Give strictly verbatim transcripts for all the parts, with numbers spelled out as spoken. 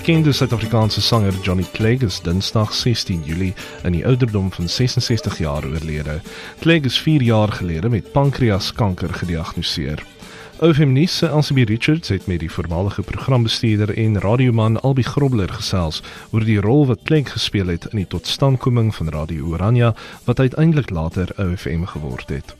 bekende Suid-Afrikaanse sanger Johnny Clegg is Dinsdag sestien Julie in die ouderdom van sesensestig jaar oorlede. Clegg is vier jaar gelede met pankreaskanker gediagnoseer. O F M Nuus se Elsie Richards het met die voormalige programbestuurder en radioman Albie Grobler gesels oor die rol wat Clegg gespeel het in die totstandkoming van Radio Oranje, wat uiteindelik later O F M geword het.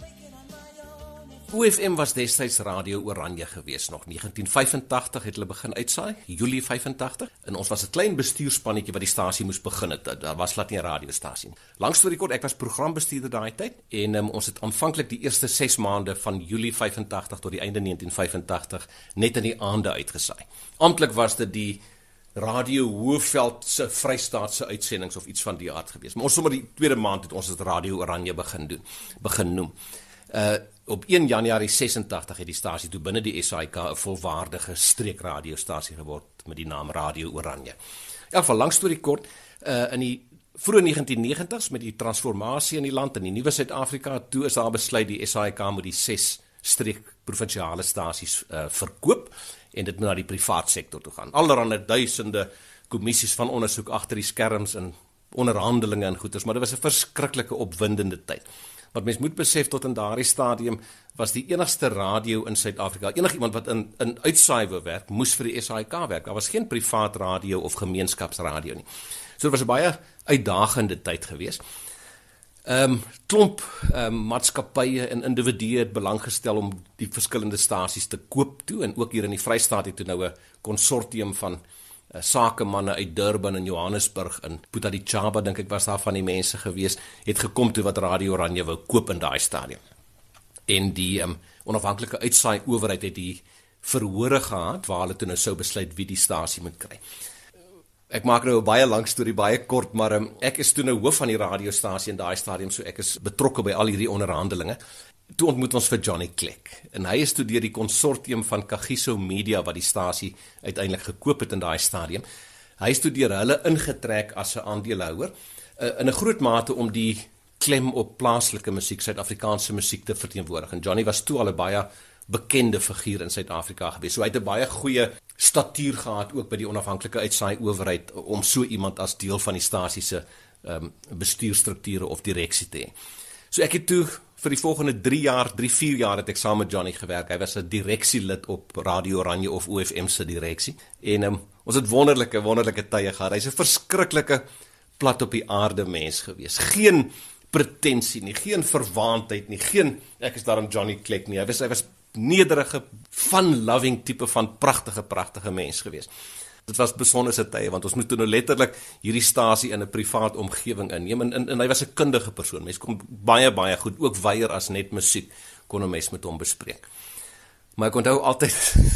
O F M was destyds Radio Oranje gewees, nog negentien vyfentagtig het hulle begin uitsaai, Julie vyfentagtig, en ons was 'n klein bestuurspannetjie wat die stasie moes begin het, daar was glad nie 'n radiostasie. Lang storie kort, ek was programbestuurder daai tyd, en um, ons het aanvanklik die eerste ses maande van Julie vyfentagtig tot die einde negentien vyfentagtig net in die aande uitgesaai. Amptelik was dit die Radio Hoëveld se Vrystaatse uitsendings of iets van die aard gewees, maar ons sommer die tweede maand het ons het Radio Oranje begin doen, begin noem. Uh, op een Januarie sesentagtig het die stasie toe binne die S A I K 'n volwaardige streekradiostasie geword met die naam Radio Oranje. Ja, van lang storie kort, uh, in die vroeë negentien negentig's met die transformasie in die land in die nuwe Suid-Afrika, toe is daar besluit die S A I K moet die ses streek provinsiale stasies uh, verkoop en dit moet na die privaat sektor toe gaan. Allerhande duisende kommissies van ondersoek agter die skerms en onderhandelinge en goeders, maar dit was 'n verskriklike opwindende tyd. Wat mens moet besef tot in daardie stadium was die enigste radio in Suid-Afrika, enig iemand wat in, in uitsaai wou werk, moes vir die S A I K werk. Daar was geen privaat radio of gemeenskapsradio nie. So dit was 'n baie uitdagende tyd gewees. Um, klomp um, maatskappye en individue het belang gestel om die verskillende stasies te koop toe, en ook hier in die Vrystaat het toe nou 'n konsortium van Uh, sakemanne uit Durban en Johannesburg en Putaditjaba, dink ek was daar van die mense gewees, het gekom toe wat Radio Oranje wou koop in daai stadium. En die um, onafhanklike uitsaai owerheid het die verhore gehad, waar hulle toe nou sou besluit wie die stasie moet kry. Ek maak nou 'n baie lang storie, baie kort, maar um, ek is toe nou hoof van die radiostasie in daai stadium, so ek is betrokke by al hierdie onderhandelinge. Toe ontmoet ons vir Johnny Clegg, en hy is toe deur die konsortium van Kagiso Media, wat die stasie uiteindelik gekoop het in daai stadium, hy is toe deur hulle ingetrek as 'n aandeelhouer, uh, in 'n groot mate om die klem op plaaslike musiek, Suid-Afrikaanse musiek te verteenwoordig, en Johnny was toe al 'n baie bekende figuur in Suid-Afrika gewees, so hy het 'n baie goeie statuur gehad, ook by die onafhanklike uitsaai owerheid, om so iemand as deel van die stasie se um, bestuurstrukture of direksie te hê. So ek het toe vir die volgende drie jaar, drie, vier jaar het ek saam met Johnny gewerk. Hy was 'n direksielid op Radio Oranje of O F M se direksie. En um, ons het wonderlike, wonderlike tye gehad. Hy's 'n verskriklike plat op die aarde mens gewees. Geen pretensie nie, geen verwaandheid nie, geen, ek is daarom Johnny Clegg nie. Hy was, hy was nederige, fun-loving tipe van pragtige, pragtige mens gewees. Dit was besonderse tye, want ons moet nou letterlik hierdie stasie in 'n privaat omgewing inneem, en, en, en hy was 'n kundige persoon, mens kon baie, baie goed, ook weier as net musiek, kon 'n mens met hom bespreek. Maar ek onthou altyd,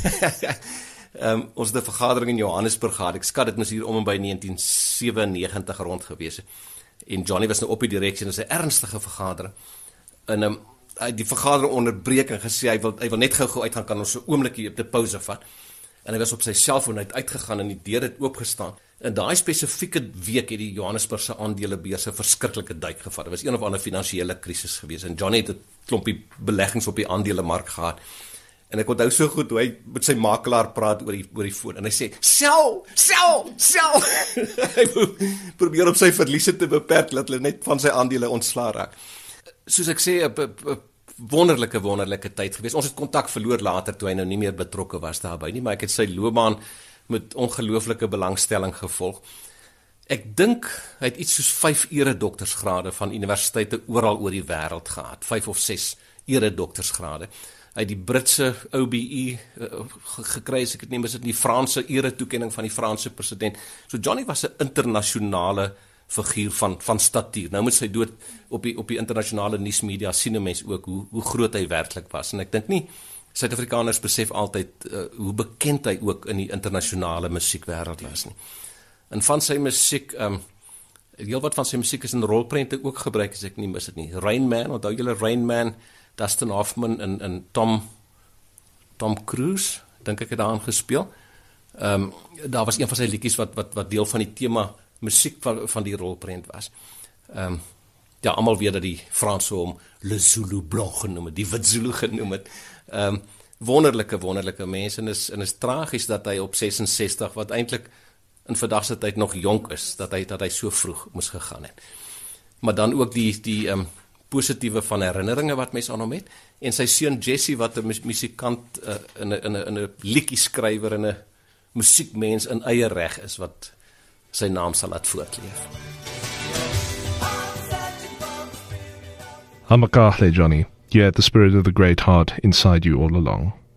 um, ons het 'n vergadering in Johannesburg gehad, ek skat dit moes hier om en by negentien sewennegentig rond gewees, en Johnny was nou op die direksie, en dit is 'n ernstige vergadering, en um, hy die vergadering onderbreek en gesê, hy wil, hy wil net gou-gou uitgaan, kan ons so 'n oombliekie op die pause vat, en hy was op sy selfoon uit uitgegaan en die deur het oopgestaan. In daai spesifieke week het die Johannesburgse aandelebeurs 'n verskriklike duik gevat. Dit was een of ander finansiële krisis gewees, en Johnny het 'n klompie beleggings op die aandelemark gehad. En ek onthou so goed hoe hy met sy makelaar praat oor die, oor die foon, en hy sê, sel, sel, sel! Hy probeer op sy verliese te beperk, dat hulle net van sy aandele ontslaa raak. Soos ek sê, 'n wonderlike, wonderlike tyd gewees. Ons het kontak verloor later, toe hy nou nie meer betrokke was daarby nie, maar ek het sy loopbaan met ongelooflike belangstelling gevolg. Ek dink, hy het iets soos vyf eredoktersgrade van universiteite oral oor die wêreld gehad, vyf of ses eredoktersgrade. Hy het die Britse O B E uh, gekry, as ek het neem, is dit die Franse eretoekenning van die Franse president. So Johnny was 'n internasionale figuur van, van statuur. Nou met sy dood op die, op die internasionale nuusmedia sien 'n mens ook hoe, hoe groot hy werklik was. En ek dink nie, Suid-Afrikaners besef altyd uh, hoe bekend hy ook in die internasionale musiekwêreld was nie. En van sy musiek, um, heel wat van sy musiek is in rolprente ook gebruik, as ek nie mis dit nie. Rain Man, onthou julle Rain Man, Dustin Hoffman en, en Tom, Tom Cruise, dink ek het daarin gespeel. Um, daar was een van sy liedjies wat, wat, wat deel van die tema musiek van, van die rolprent was. Um, ja, almal weet dat die Franse hom Le Zulu Blanc genoem het, die Wit Zulu genoem het. Um, wonderlike, wonderlike mens, en is, en is tragies dat hy op sesensestig, wat eintlik in vandag se tyd nog jonk is, dat hy dat hy so vroeg moes gegaan het. Maar dan ook die die um, positiewe van herinneringe wat mense aan hom het, en sy seun Jesse wat 'n musikant uh, in 'n in 'n in 'n liedjie skrywer en 'n musiekmens in eie reg is wat sy naam sal laat voortleef. Hamakahle, Johnny. You had the spirit of the great heart inside you all along.